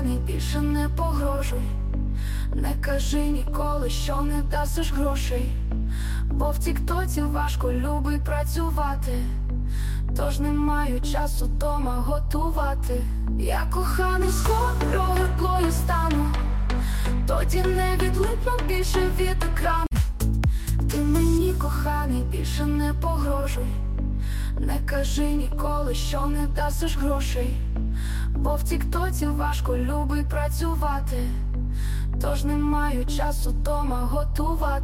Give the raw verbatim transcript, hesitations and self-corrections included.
коханий, більше не погрожуй. Не кажи ніколи, що не дасиш грошей, бо в тіктоці важко любить працювати, тож не маю часу дома готувати. Я коханий, скоро гордлою стану, тоді не відлипну більше від екрану. Ти мені, коханий, більше не погрожуй. Не кажи ніколи, що не дасиш грошей, бо в тіктоці важко любить працювати, тож не маю часу дома готувати.